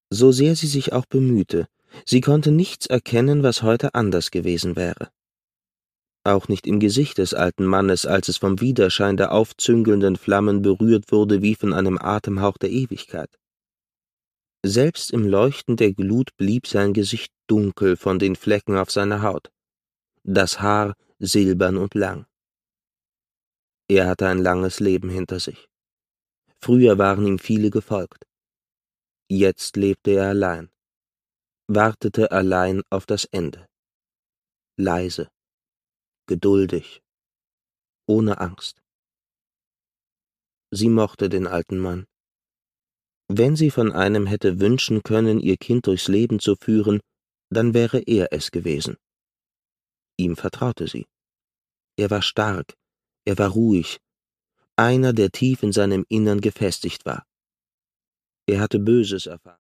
So sehr sie sich auch bemühte, sie konnte nichts erkennen, was heute anders gewesen wäre. Auch nicht im Gesicht des alten Mannes, als es vom Widerschein der aufzüngelnden Flammen berührt wurde wie von einem Atemhauch der Ewigkeit. Selbst im Leuchten der Glut blieb sein Gesicht dunkel von den Flecken auf seiner Haut, das Haar silbern und lang. Er hatte ein langes Leben hinter sich. Früher waren ihm viele gefolgt. Jetzt lebte er allein, wartete allein auf das Ende. Leise, geduldig, ohne Angst. Sie mochte den alten Mann. Wenn sie von einem hätte wünschen können, ihr Kind durchs Leben zu führen, dann wäre er es gewesen. Ihm vertraute sie. Er war stark, er war ruhig, einer, der tief in seinem Innern gefestigt war. Er hatte Böses erfahren.